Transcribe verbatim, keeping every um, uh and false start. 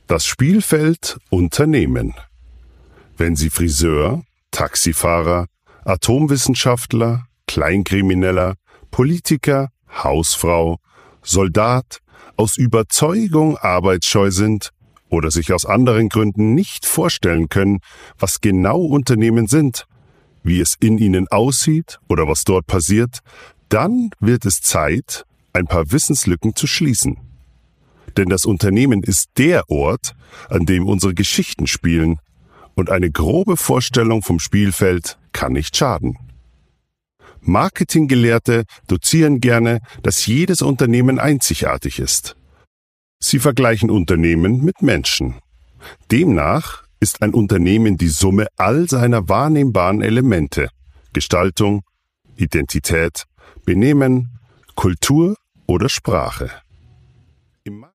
Das Spielfeld Unternehmen. Wenn Sie Friseur, Taxifahrer, Atomwissenschaftler, Kleinkrimineller, Politiker, Hausfrau, Soldat, aus Überzeugung arbeitsscheu sind oder sich aus anderen Gründen nicht vorstellen können, was genau Unternehmen sind, wie es in ihnen aussieht oder was dort passiert, dann wird es Zeit, ein paar Wissenslücken zu schließen. Denn das Unternehmen ist der Ort, an dem unsere Geschichten spielen, und eine grobe Vorstellung vom Spielfeld kann nicht schaden. Marketinggelehrte dozieren gerne, dass jedes Unternehmen einzigartig ist. Sie vergleichen Unternehmen mit Menschen. Demnach ist ein Unternehmen die Summe all seiner wahrnehmbaren Elemente: Gestaltung, Identität, Benehmen, Kultur oder Sprache. Im